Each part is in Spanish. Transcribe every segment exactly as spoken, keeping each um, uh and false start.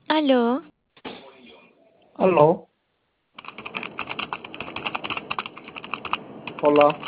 Aló, Aló, hola,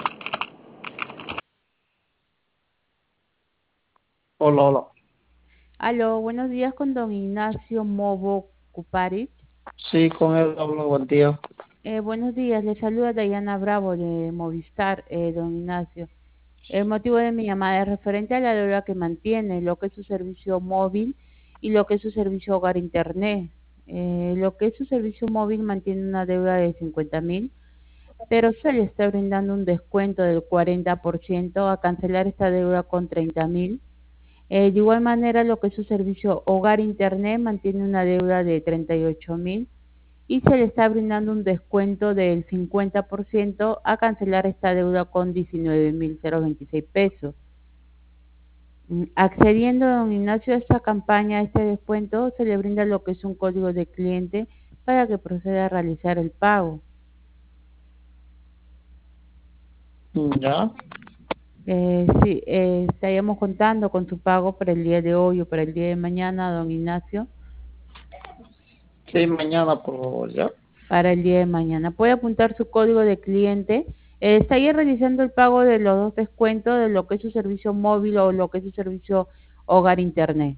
hola, hola. Aló, buenos días con don Ignacio Movo Cuparich. Sí, con él hablo, buen día. Eh, buenos días, le saluda Dayana Bravo de Movistar, eh, don Ignacio. El motivo de mi llamada es referente a la deuda que mantiene, lo que es su servicio móvil y lo que es su servicio hogar internet. Eh, lo que es su servicio móvil mantiene una deuda de cincuenta mil, pero se le está brindando un descuento del cuarenta por ciento a cancelar esta deuda con treinta mil. Eh, de igual manera, lo que es su servicio Hogar Internet mantiene una deuda de treinta y ocho mil y se le está brindando un descuento del cincuenta por ciento a cancelar esta deuda con diecinueve mil veintiséis pesos. Mm, Accediendo, don Ignacio, a esta campaña, a este descuento, se le brinda lo que es un código de cliente para que proceda a realizar el pago. Ya, Eh, sí, eh, estaríamos contando con su pago para el día de hoy o para el día de mañana, don Ignacio. sí, mañana por favor, ya. Para el día de mañana. Puede apuntar su código de cliente. Eh, estaría realizando el pago de los dos descuentos de lo que es su servicio móvil o lo que es su servicio hogar internet.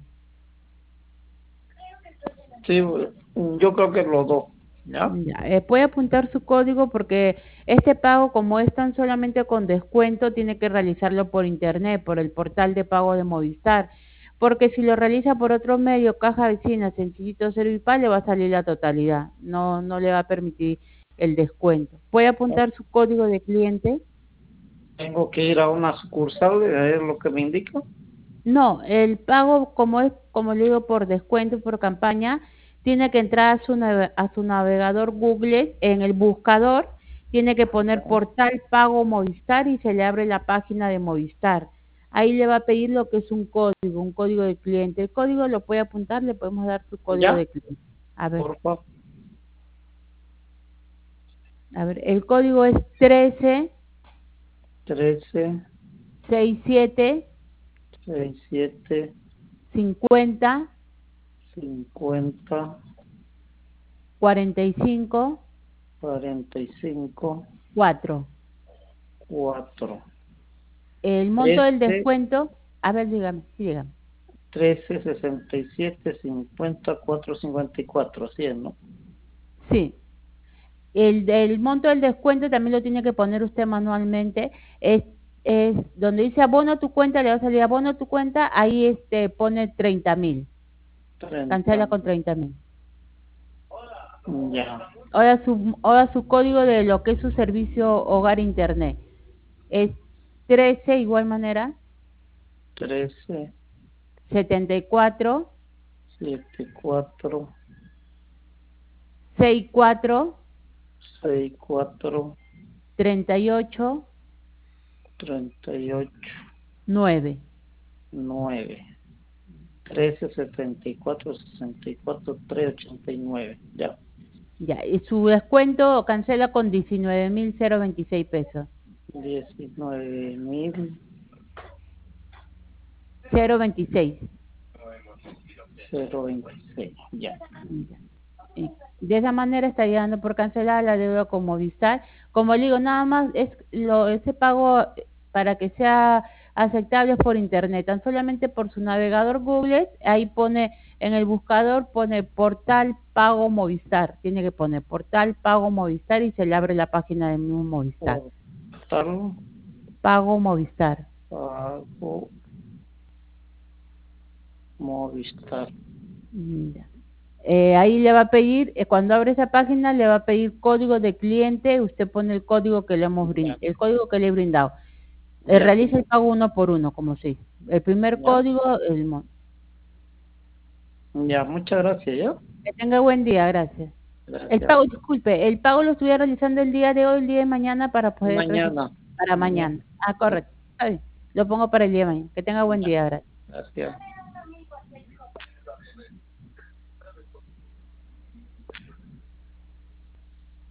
Sí, yo creo que los dos, ya. Ya, eh, puede apuntar su código porque este pago, como es tan solamente con descuento, tiene que realizarlo por internet, por el portal de pago de Movistar. Porque si lo realiza por otro medio, caja vecina, sencillito Servipal, le va a salir la totalidad. No, no le va a permitir el descuento. Puede apuntar su código de cliente. Tengo que ir a una sucursal, es lo que me indica. No, el pago, como es, como le digo, por descuento, por campaña, tiene que entrar a su, nave- a su navegador Google, en el buscador, tiene que poner portal pago Movistar y se le abre la página de Movistar. Ahí le va a pedir lo que es un código, un código de cliente. El código lo puede apuntar, le podemos dar su código Ya, de cliente. A ver, por favor. a ver, el código es trece Trece, sesenta y siete seis, siete, cincuenta cincuenta, cuarenta y cinco cuarenta y cinco, cuatro. cuatro. El monto del Trece, descuento, a ver, dígame, sí, dígame. trece, sesenta y siete, cincuenta, cuatro, cincuenta y cuatro, así es, ¿no? Sí, el, el monto del descuento también lo tiene que poner usted manualmente. Es, es donde dice abono a tu cuenta, le va a salir abono a tu cuenta, ahí este pone treinta mil, Treinta. cancela con treinta mil. Ya. Ahora su, ahora su código de lo que es su servicio hogar internet es trece, igual manera, Trece, setenta y cuatro, siete, cuatro, sesenta y cuatro, seis, cuatro, treinta y ocho, treinta y ocho, nueve. nueve. Trece, setenta y cuatro, sesenta y cuatro, tres, ochenta y nueve. Ya. Ya, y su descuento cancela con diecinueve mil veintiséis pesos. Diecinueve mil, Cero veintiséis. cero veintiséis. Ya. Ya. Y de esa manera estaría dando por cancelar la deuda con Movistar. Como le digo, nada más es lo ese pago para que sea aceptable por internet, tan solamente por su navegador Google, ahí pone en el buscador pone portal pago Movistar, tiene que poner portal pago Movistar y se le abre la página del mismo Movistar. Portal Pago Movistar. pago Movistar. Ya. Eh, ahí le va a pedir, eh, cuando abre esa página, le va a pedir código de cliente, usted pone el código que le hemos Ya. brindado, el código que le he brindado. Eh, Ya. realiza el pago uno por uno, como se dice. El primer Ya. código, el mon- Ya. Muchas gracias, ¿ya? Que tenga buen día, gracias. El Gracias. pago, disculpe, el pago lo estuviera realizando el día de hoy, el día de mañana para poder registrar Mañana. para Mañana. mañana. Ah, correcto. Está bien. Lo pongo para el día de mañana. Que tenga buen Ya. día, gracias. Gracias.